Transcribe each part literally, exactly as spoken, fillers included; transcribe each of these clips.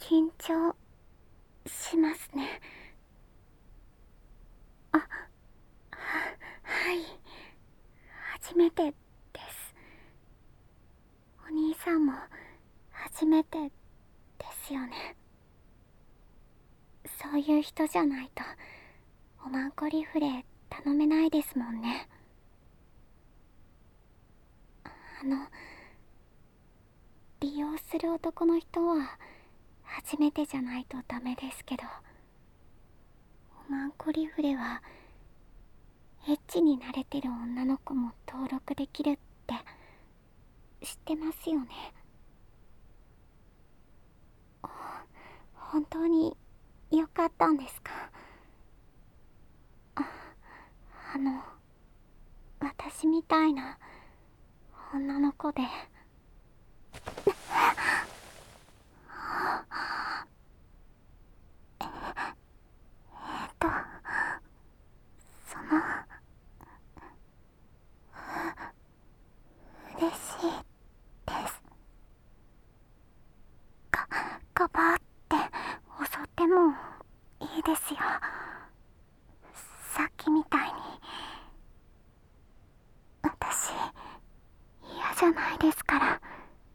緊張しますね。あ、は、はい。初めてです。お兄さんも初めてですよね。そういう人じゃないとおまんこリフレ頼めないですもんね。あの、利用する男の人は初めてじゃないとダメですけど、おまんこリフレはエッチに慣れてる女の子も登録できるって知ってますよね。本当に良かったんですか？あ、あの、私みたいな女の子で。えっと、その、嬉しいです。か、かばって襲ってもいいですよ。さっきみたいに。私、嫌じゃないですから。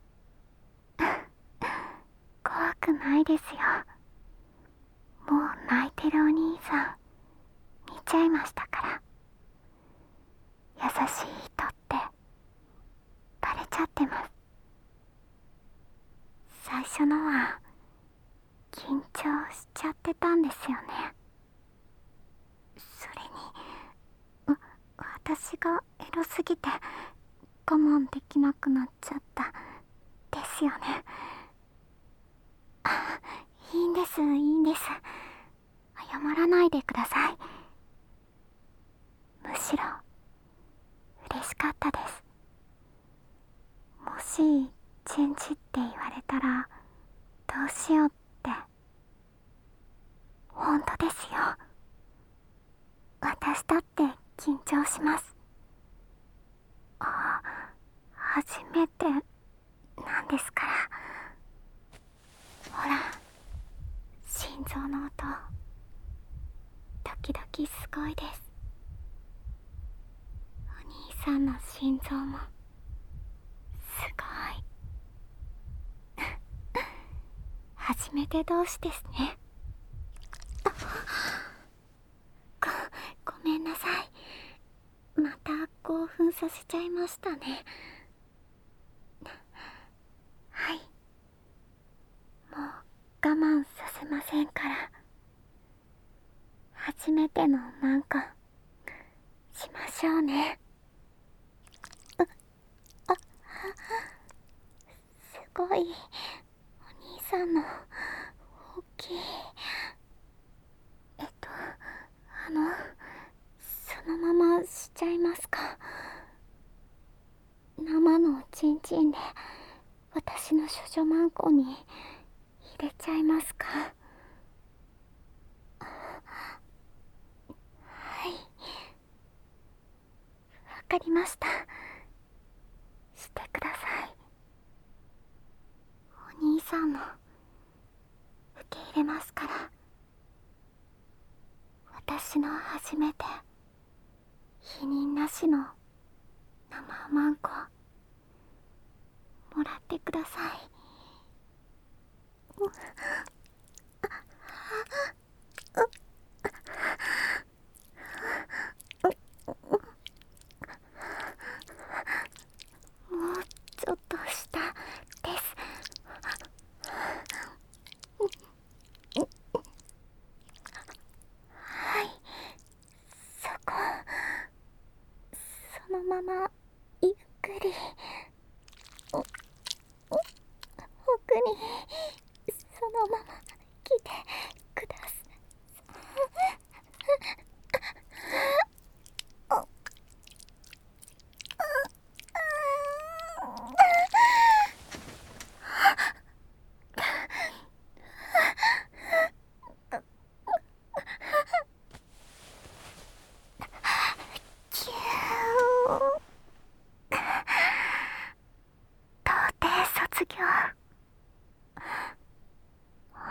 怖くないですよ。もう泣いてるお兄さん、見ちゃいましたから。優しい人ってバレちゃってます。最初のは緊張しちゃってたんですよね。それにわ私がエロすぎて我慢できなくなっちゃったですよね。あ、いいんですいいんです。謝らないでください。むしろ嬉しかったです。もしチェンジって言われたらどうしようって。本当ですよ。私だって緊張します。あ、初めてなんですから。ほら、心臓の音ドキドキすごいです。お兄さんの心臓もすごい。初めて同士ですね。ご、ごめんなさい。また興奮させちゃいましたね。はい、もう我慢させませんから。初めてのなんかしましょうね。あ、あ、すごい。お兄さんの大きい。えっとあのそのまましちゃいますか？生のチンチンで私の処女マンコに入れちゃいますか？はい、わかりました。してください。お兄さんの受け入れますから。私の初めて否認なしの生マンコもらってください。もうちょっと下です。はい、そこ。そのままゆっくりおお奥にそのまま来てください。キュー。童貞卒業。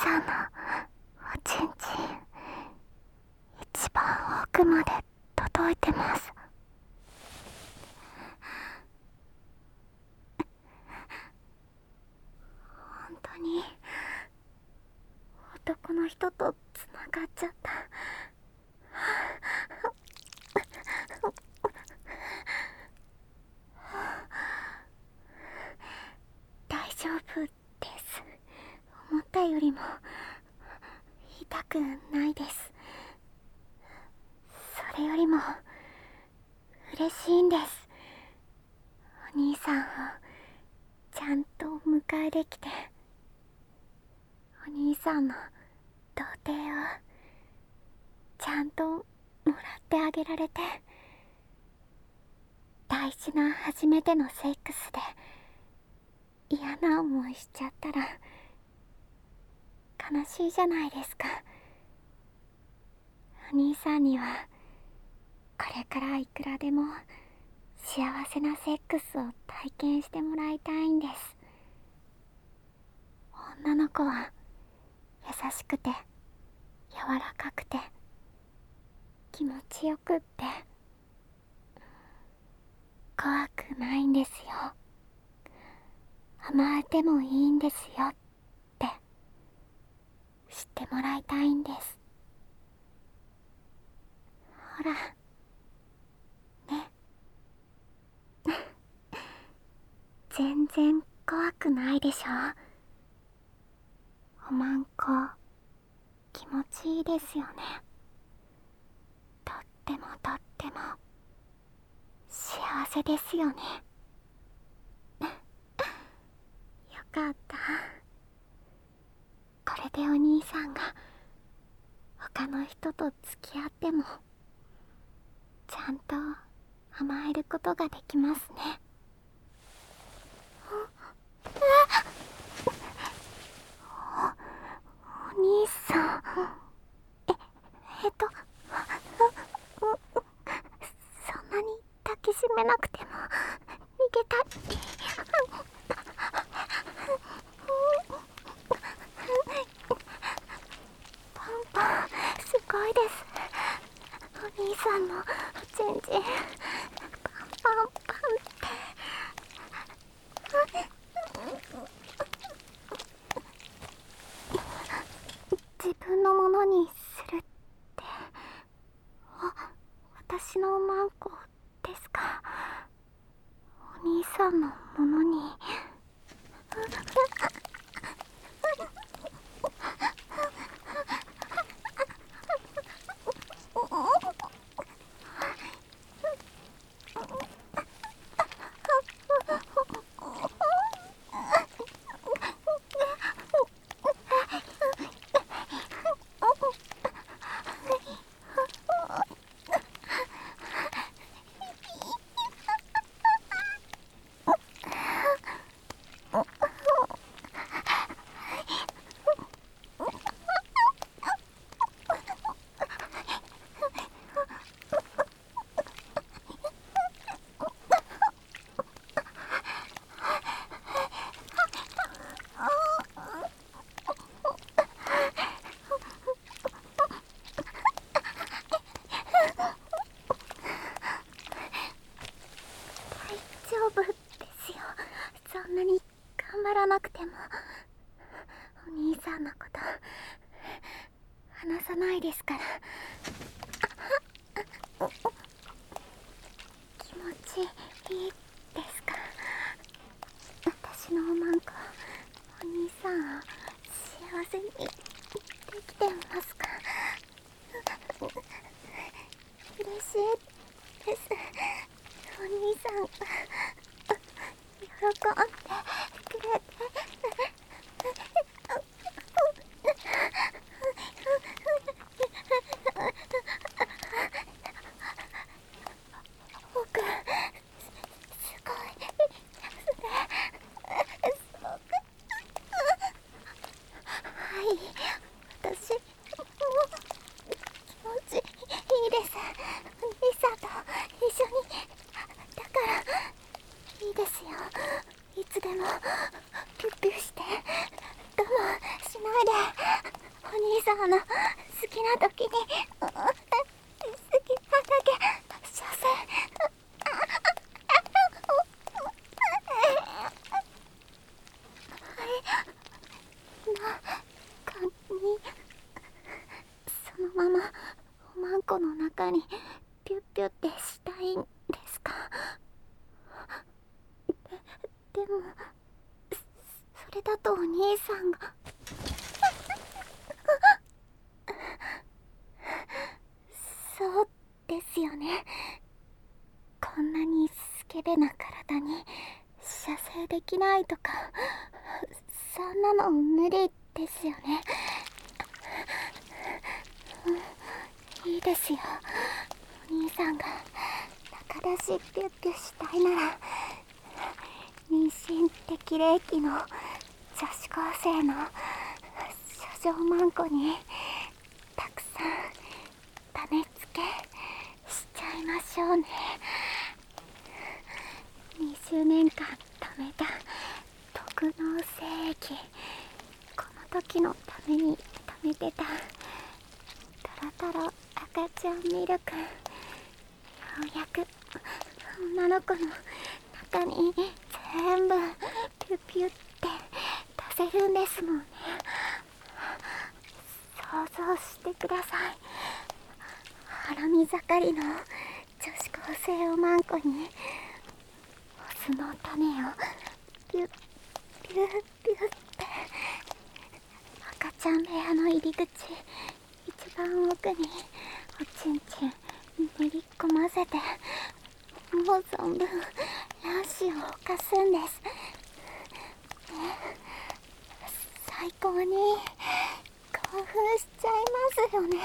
さんのおちんちん一番奥まで届いてます。本当に男の人とつながっちゃった。大丈夫です。思ったよりも痛くないです。それよりも嬉しいんです。お兄さんをちゃんと迎えできて、お兄さんの童貞をちゃんともらってあげられて、大事な初めてのセックスで嫌な思いしちゃったら悲しいじゃないですか。お兄さんにはこれからいくらでも幸せなセックスを体験してもらいたいんです。女の子は優しくて柔らかくて気持ちよくって怖くないんですよ。甘えてもいいんですよって知ってもらいたいんです。ほらね。全然怖くないでしょ。おまんこ気持ちいいですよね。とってもとっても幸せですよね。よかった。これでお兄さんが他の人と付き合ってもちゃんと甘えることができますね。お兄さん、え、えっと、そんなに抱きしめなくても逃げたい。パンパン、すごいです。お兄さんのおちんちん、パンパンパンって。自分のものにするって、あ、私のマンコですか。お兄さんのものに。大丈夫ですよ。そんなに頑張らなくても。お兄さんのこと話さないですから。気持ちいいですか。私のおまんこお兄さんを幸せにできてますか。嬉しいです。お兄さんが喜んでくれて。僕すごいですね。すごく。はい、私ないで。お兄さんの好きな時に、好きなだけ射精。中に、そのままおまんこの中にピュッピュッてしたいんですか？で、でもそれだとお兄さんがそうですよね。こんなにスケベな体に射精できないとか、そんなの無理ですよね。うん、いいですよ。お兄さんが中出しピュッピュしたいなら、妊娠適齢期の女子高生の処女マンコにたくさん種付けしちゃいましょうね。にじゅうねんかん貯めた特納精液、この時のために貯めてたトロトロ赤ちゃんミルク、ようやく女の子の中に全部ピュピュって出せるんですもんね。想像してください。ハラミ盛りの女子高生おまんこにオスの種をピュッピュッピュッって赤ちゃん部屋の入り口一番奥におちんちん塗り込ませて、もう存分卵子を犯すんです。最高に興奮しちゃいますよね。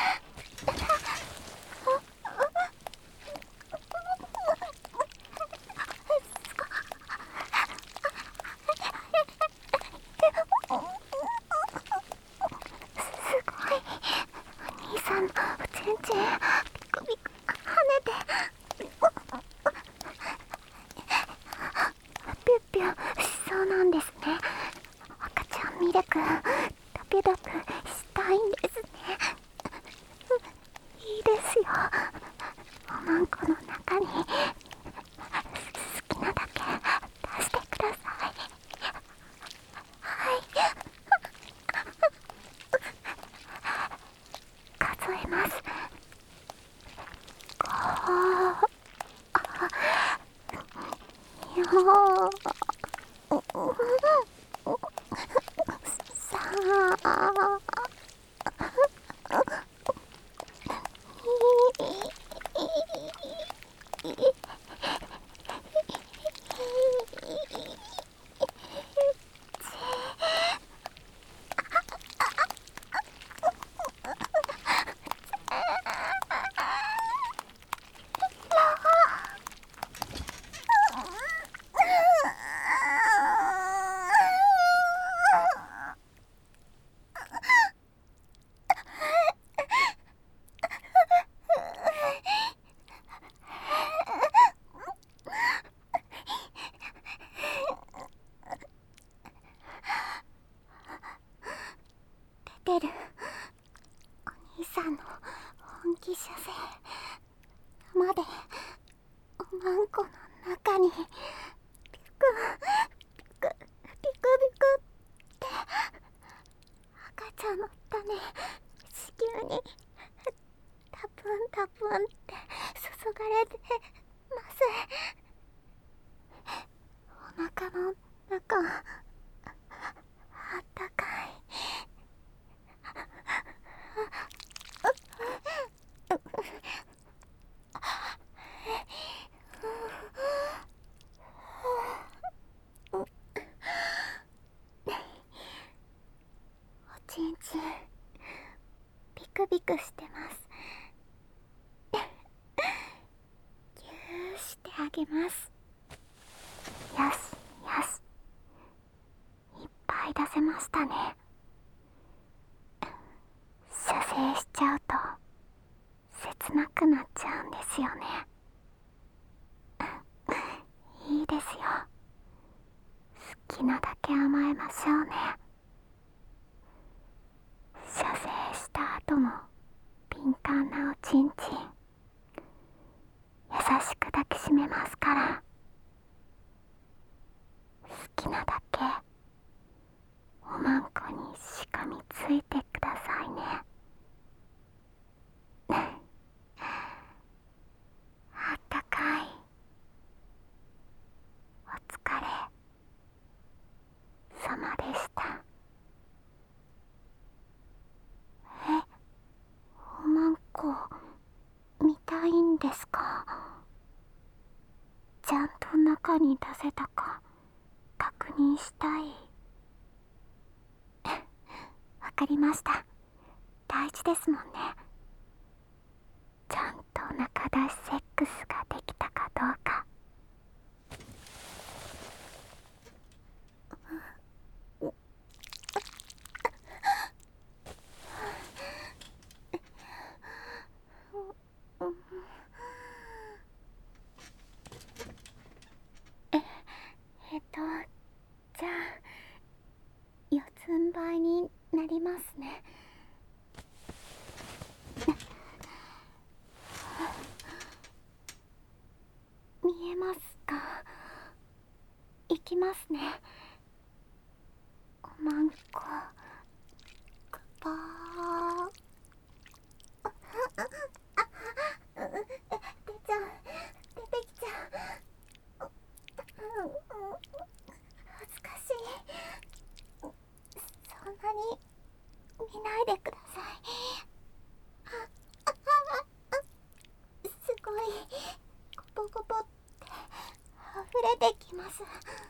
出るお兄さんの本気射精、生でおまんこの中にピクピクピクピクって赤ちゃんの種子宮にタプンタプンって注がれてます。お腹の中あったかい。おちんちんビクビクしてます。ぎゅーしてあげます。よしよし、いっぱい出せましたね。射精しちゃうと切なくなっちゃうんですよね。いいですよ。好きなだけ甘えましょうね。 とも敏感なおちんちん優しく抱きしめますから、好きなだけおまんこにしかみついてくださいね。あったかいお疲れ様でした。え、おまんこ見たいんですか？ちゃんと中に出せたか確認したい。わかりました。大事ですもんね。ちゃんとお腹出しセックスができたかどうか。え、えっと、じゃあ、四つん這いになりますね。見えますか？いきますね。おまんこ、くぱー。出ちゃう、出てきちゃう。恥ずかしい。そんなに見ないでください。すごいゴポゴポって溢れてきます。いっ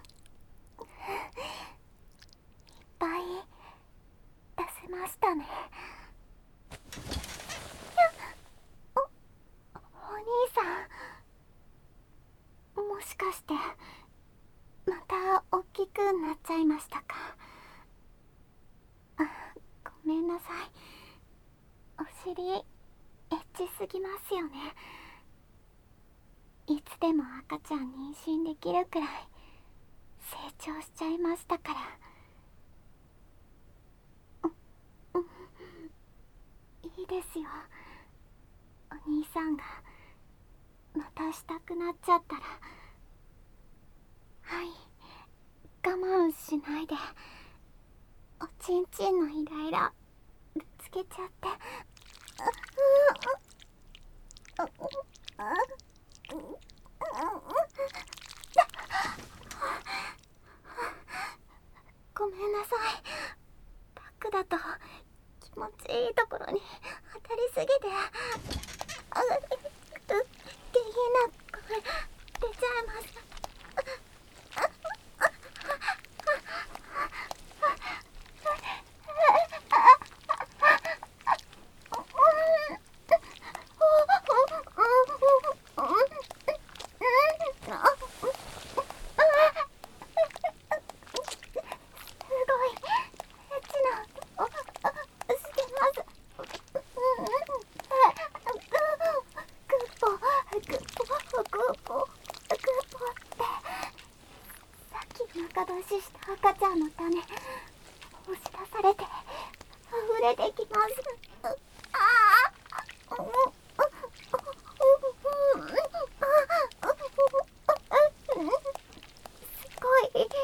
ぱい出せましたね。お、お兄さん、もしかしてまた大きくなっちゃいましたか？あ、ごめんなさい。お尻エッチすぎますよね。いつでも赤ちゃん妊娠できるくらい成長しちゃいましたから。う、うん、いいですよ。お兄さんがまたしたくなっちゃったら、はい、我慢しないでおちんちんのイライラぶつけちゃって。ごめんなさい。バックだと気持ちいいところに当たりすぎて、下品な声出ちゃいます。中出しした赤ちゃんの種押し出されて溢れてきます。ああ、すごいです。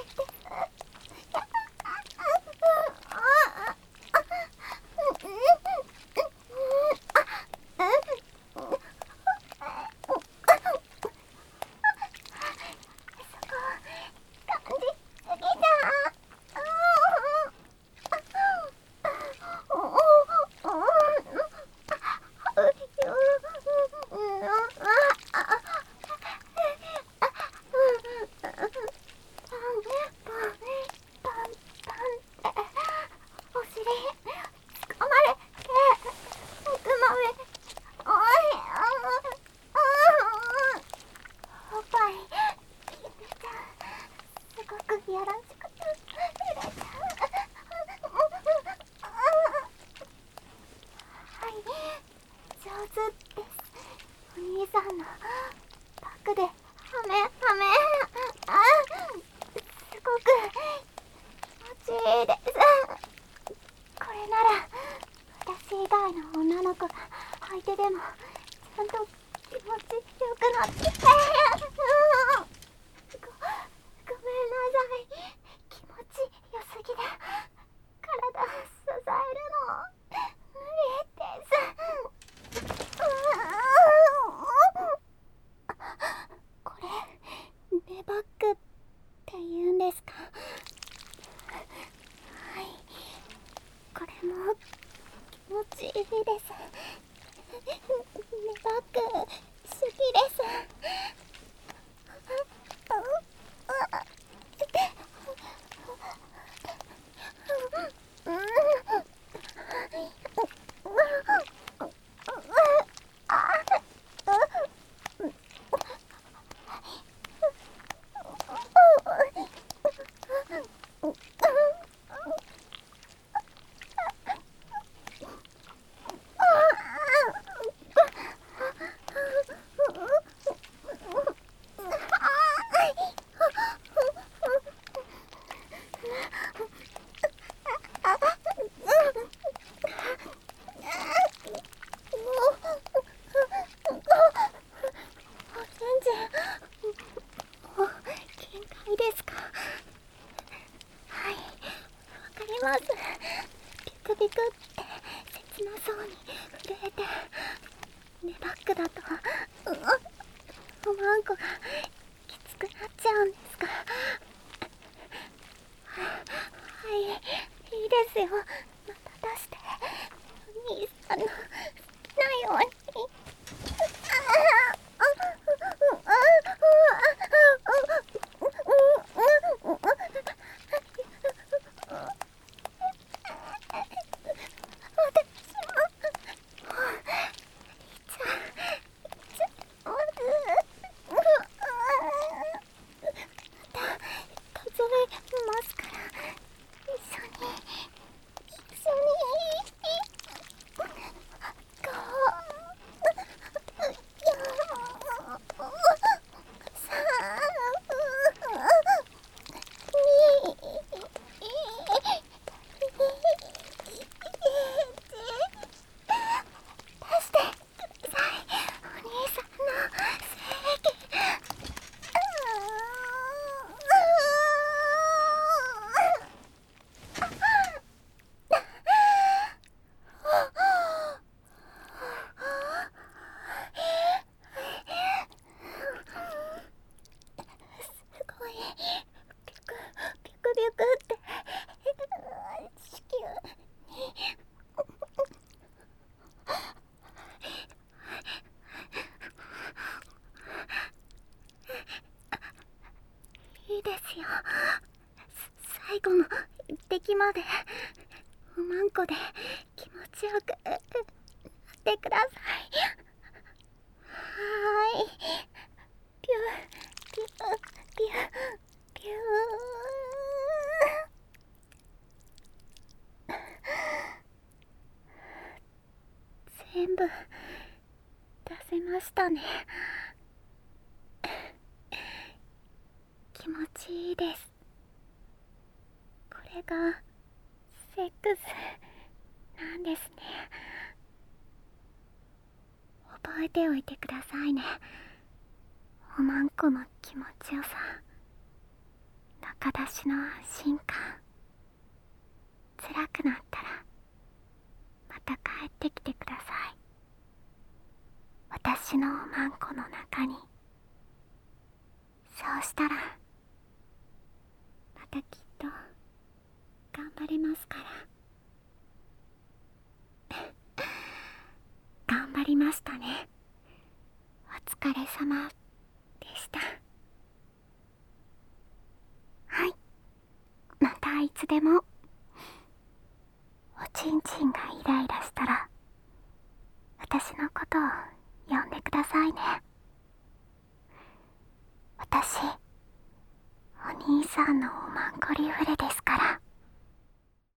外の女の子が相手でもちゃんと気持ちよくなってご、ごめんなさい。気持ちよすぎで体支えるの無理です。これネバッグって言うんですか？はい、これも気持ちいいです。ネバッグ好きです。ます。ビクビクって切なそうに震えて、ネバッグだとおまんこがきつくなっちゃうんですか？はい、いいですよ。また出して、お兄さんの好きなように。いいですよ。最後の一滴までおまんこで気持ちよくなってください。はーい。ピューピューピューピュー。全部出せましたね。気持ちいいです。これがセックスなんですね。覚えておいてくださいね。おまんこの気持ちよさ、中出しの安心感。辛くなったらまた帰ってきてください。私のおまんこの中に。そうしたらまたきっと頑張れますから。頑張りましたね。お疲れ様でした。はい、またいつでも。おちんちんがイライラしたら私のことを呼んでくださいね。私お兄さんのおまんこリフレですから。